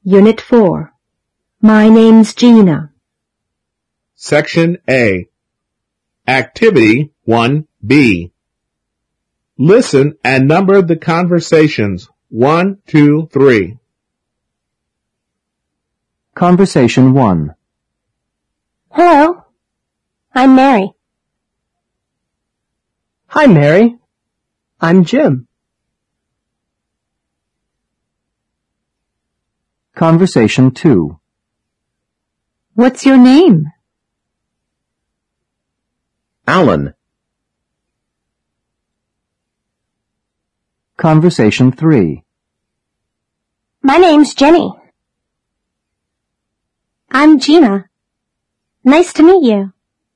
Unit 4. My name's Gina. Section A. Activity 1B. Listen and number the conversations 1, 2, 3. Conversation 1. Hello. I'm Mary. Hi, Mary. I'm Jim. Conversation 2. What's your name? Alan. Conversation 3. My name's Jenny. I'm Gina. Nice to meet you.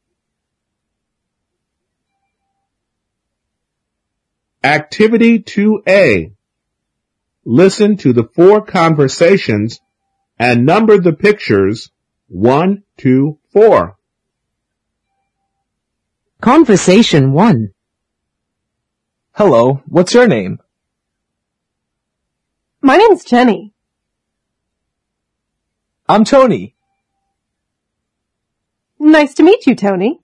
Activity 2A. Listen to the 4 conversations and number the pictures 1, 2, 4. Conversation 1. Hello, what's your name? My name's Jenny. I'm Tony. Nice to meet you, Tony.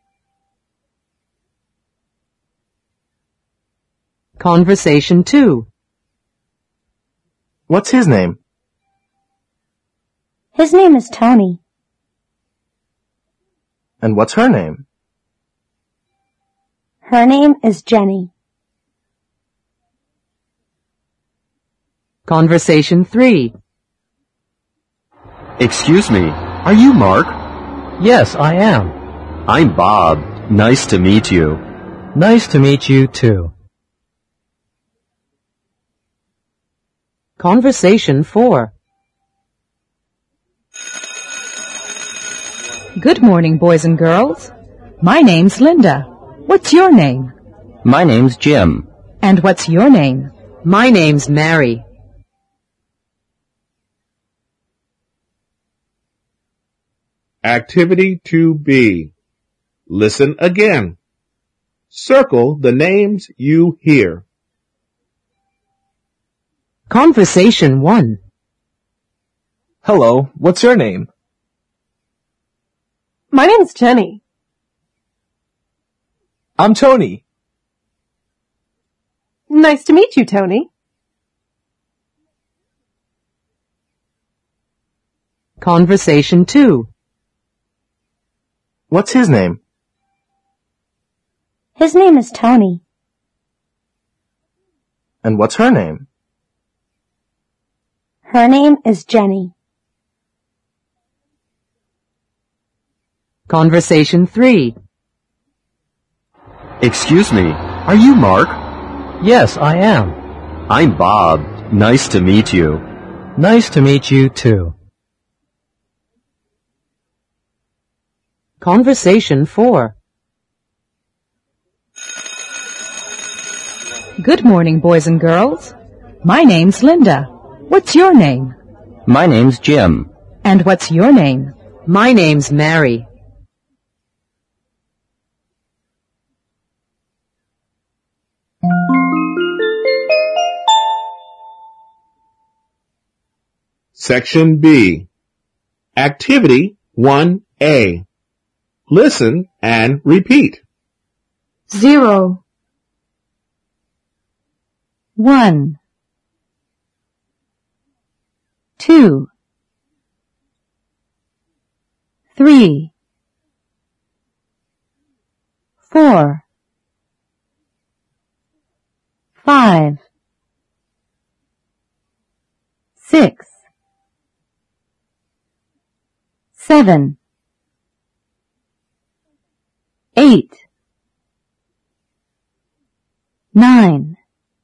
Conversation 2. What's his name? His name is Tony. And what's her name? Her name is Jenny. Conversation 3. Excuse me, are you Mark? Yes, I am. I'm Bob. Nice to meet you. Nice to meet you too. Conversation 4. Good morning, boys and girls. My name's Linda. What's your name? My name's Jim. And what's your name? My name's Mary. Activity 2B. Listen again. Circle the names you hear. Conversation 1. Hello, what's your name? My name's Jenny. I'm Tony. Nice to meet you, Tony. Conversation 2. What's his name? His name is Tony. And what's her name? Her name is Jenny. Conversation 3. Excuse me, are you Mark? Yes, I am. I'm Bob. Nice to meet you. Nice to meet you too. Conversation 4. Good morning, boys and girls. My name's Linda. What's your name? My name's Jim. And what's your name? My name's Mary. Section B. Activity 1A. Listen and repeat. 0. 1. 2. 3. 4. 5. 6. 7. 8. 9.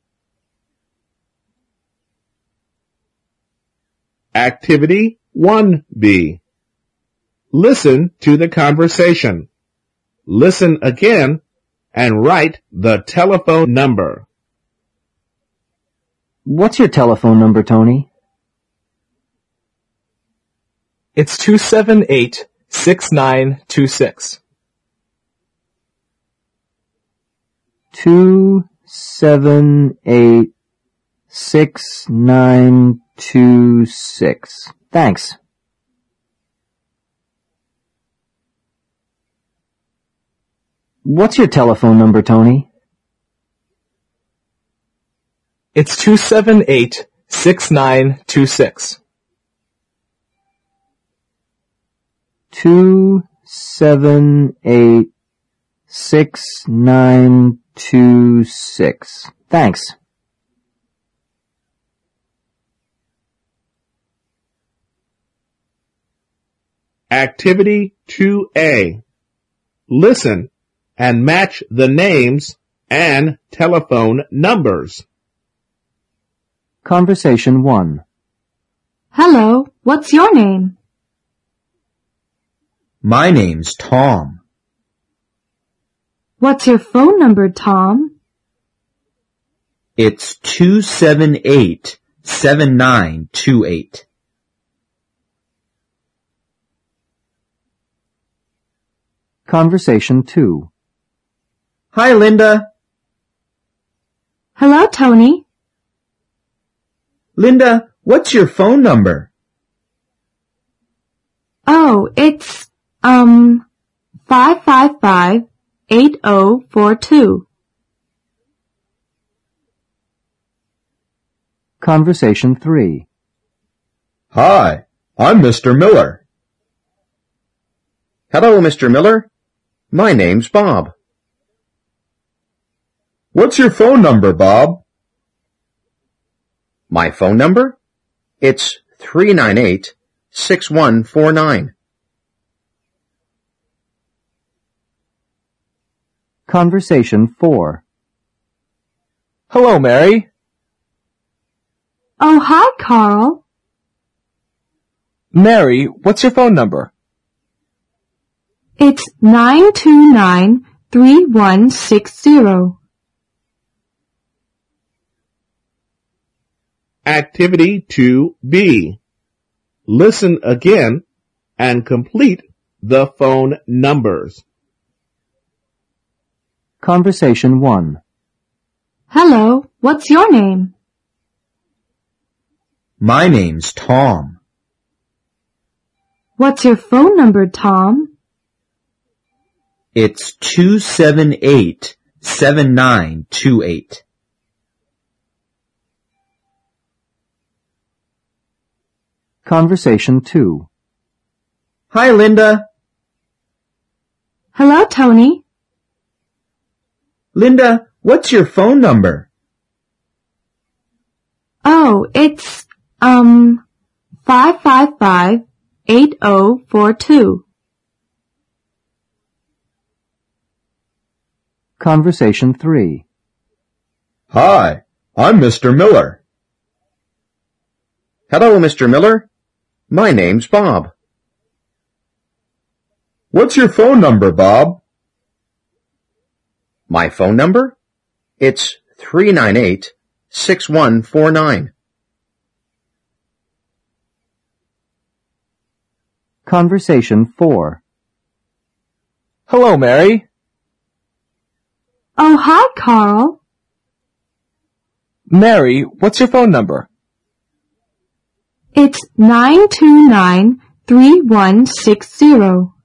Activity 1B. Listen to the conversation. Listen again and write the telephone number. What's your telephone number, Tony? It's 278-6926. 278-6926. 7926. Thanks. What's your telephone number, Tony? It's 278-6926. 2786926. Thanks. Activity 2A. Listen and match the names and telephone numbers. Conversation 1. Hello, what's your name? My name's Tom. What's your phone number, Tom? It's 278-7928. Conversation 2. Hi, Linda. Hello, Tony. Linda, what's your phone number? Oh, it's, 555-8042. Conversation 3. Hi, I'm Mr. Miller. Hello, Mr. Miller. My name's Bob. What's your phone number, Bob? My phone number? It's 398-6149. Conversation 4. Hello, Mary. Oh, hi, Carl. Mary, what's your phone number? It's 929-3160. Activity 2B. Listen again and complete the phone numbers. Conversation 1. Hello, what's your name? My name's Tom. What's your phone number, Tom? It's 278-7928. Conversation 2. Hi, Linda. Hello, Tony. Linda, what's your phone number? Oh, it's, 555-8042. Conversation 3. Hi, I'm Mr. Miller. Hello, Mr. Miller. My name's Bob. What's your phone number, Bob? My phone number? It's 398-6149. Conversation 4. Hello, Mary. Oh, hi, Carl. Mary, what's your phone number? It's 929-3160.